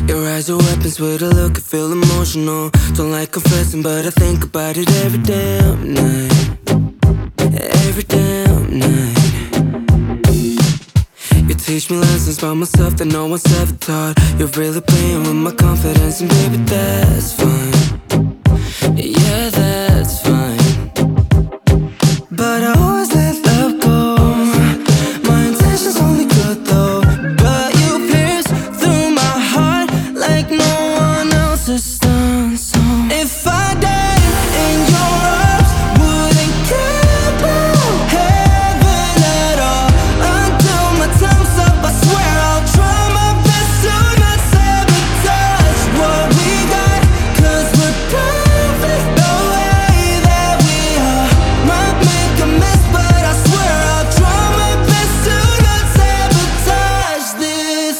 Your eyes are weapons with a look, I feel emotional. Don't like confessing, but I think about it every damn night. Every damn night. You teach me lessons about myself that no one's ever taught. You're really playing with my confidence, and baby, that's fine. Yeah, that's fine. But I always let love go. My intentions only good though. But you pierce through my heart like no one else has done. So if I die in your arms, wouldn't care about heaven at all. Until my time's up, I swear I'll try my best to not sabotage what we got. 'Cause we're perfect the way that we are. Might make a mess, but I swear I'll try my best to not sabotage this.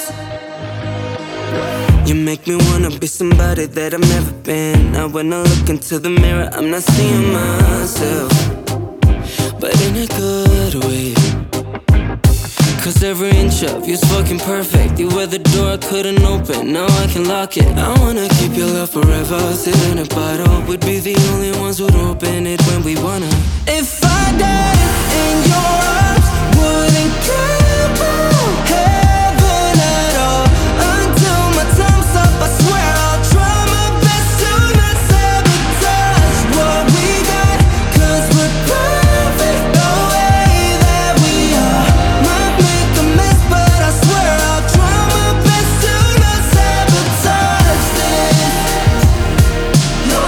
You make me wanna be somebody that I've never been. Now when I look into the mirror, I'm not seeing myself, but in a good way. 'Cause every inch of you's fucking perfect. You were the door I couldn't open, now I can lock it. I wanna keep your love forever, sit in a bottle. We'd be the only ones who'd open it when we wanna. If I die in your arms, wouldn't care about heaven at all. Until my time's up, I swear I'll try my best to not sabotage what we got. 'Cause we're perfect the way that we are. Might make a mess, but I swear I'll try my best to not sabotage this. No.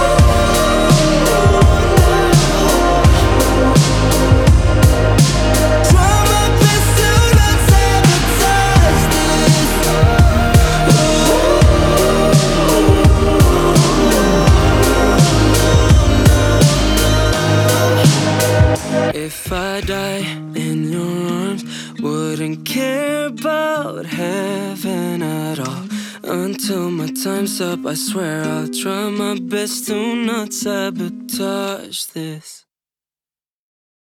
Try my best to not sabotage this. If I die in your arms, wouldn't care about heaven at all. Until my time's up, I swear I'll try my best to not sabotage this.